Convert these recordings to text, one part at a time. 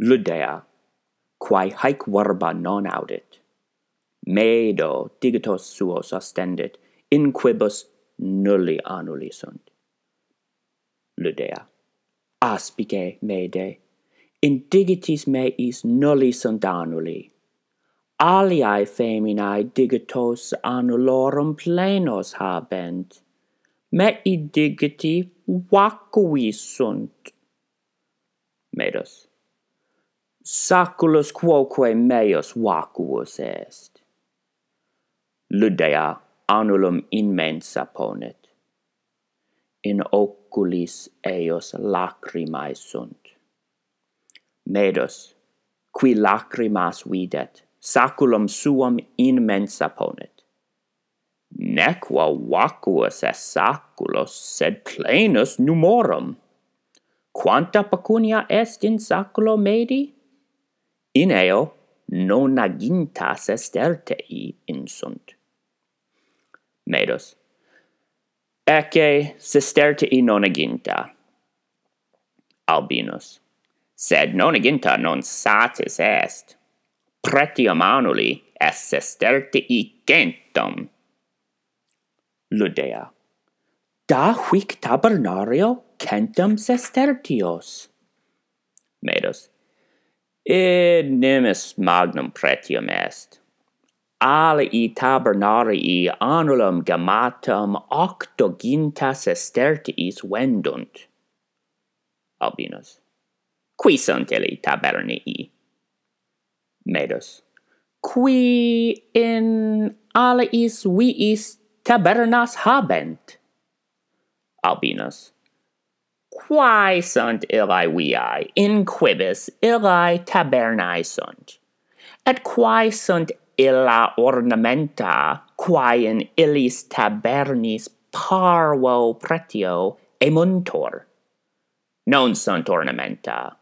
ludea, quae haec verba non audit. Medo digitos suos ostendit, in quibus nulli annuli sunt. Ludea. Aspice mede, in digitis meis nulli sunt annuli. Aliae feminae digitos annulorum plenos habent. Mei digiti vacui sunt. Medus. Saculus quoque meus vacuus est. Ludea annulum immensa ponet. In oculis eos lacrimae sunt. Medus, qui lacrimas videt, saculum suum immensa ponet. Nequo vacuus est saculus, sed plenus numorum. Quanta pecunia est in saculo medi? In eo nonagintas estertei insunt. Medus. Ecce sestertei nonaginta. Albinus. Sed nonaginta non satis est. Pretium annuli est sestertei centum. Ludea. Da huic tabernario centum sestertios. Medus. Id nimis magnum pretium est. Alii tabernarii annulum gammatum octoginta sestertiis vendunt. Albinus. Qui sunt illi tabernii? Medus. Qui in aliis viis tabernas habent. Albinus. Quae sunt illae viae, in quibus illae tabernae sunt? Et quae sunt illa ornamenta, quae in illis tabernis parvo pretio emuntur? Non sunt ornamenta.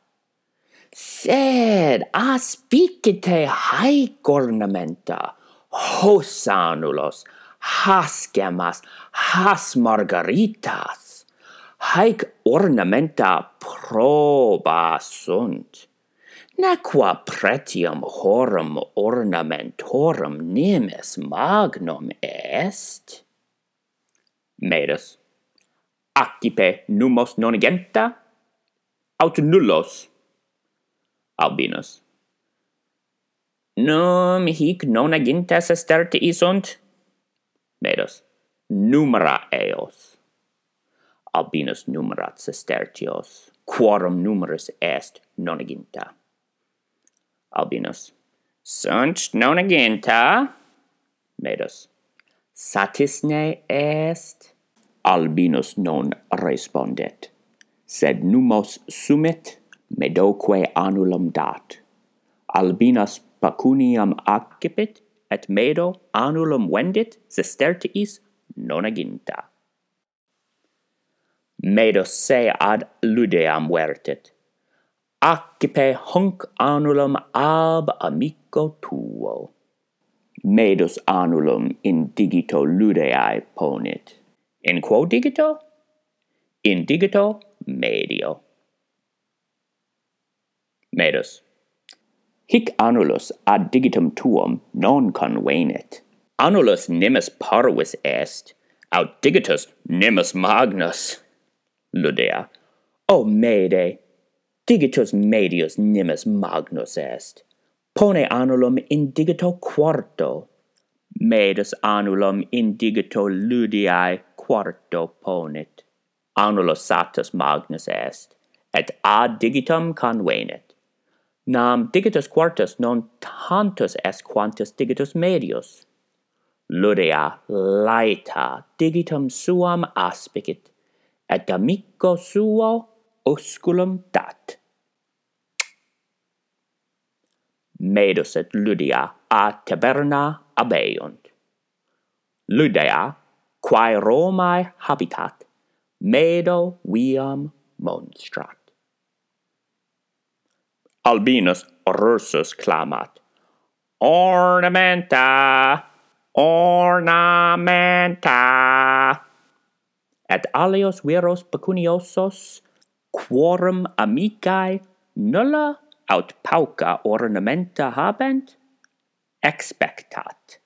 Sed aspicite haec ornamenta, hos annulos, has gemmas, has margaritas, haec ornamenta proba sunt. Nequa pretium horum ornamentorum nimis magnum est? Medus. Accipe numos nonagenta? Aut nullos? Albinus. Num hic nonagentes estertii sunt? Medus. Numera eos. Albinus numerat sestertios, quorum numerus est nonaginta. Albinus. Sunt nonaginta? Medus. Satisne est? Albinus non respondet, sed numos sumit, medoque annulum dat. Albinus pecuniam accipit, et medo annulum vendit sestertiis nonaginta. Medus se ad ludeam vertit. Accipe hunc annulum ab amico tuo. Medus annulum in digito ludeae ponit. In quo digito? In digito medio. Medus. Hic annulus ad digitum tuum non convenit. Annulus nimis parvis est, aut digitus nimis magnus. Ludea. O mede, digitus medius nimis magnus est. Pone annulum in digito quarto. Medus annulum in digito ludeae quarto ponit. Annulus satus magnus est, et ad digitum convenit. Nam digitus quartus non tantus est quantus digitus medius. Ludea laeta digitum suam aspicit, et amico suo osculum dat. Medus et Ludea a taberna abeunt. Ludea, quae Romae habitat, medo viam monstrat. Albinus Ursus clamat, Ornamenta! Ornamenta! Et alios viros pecuniosos, quorum amicae nulla aut pauca ornamenta habent? Expectat.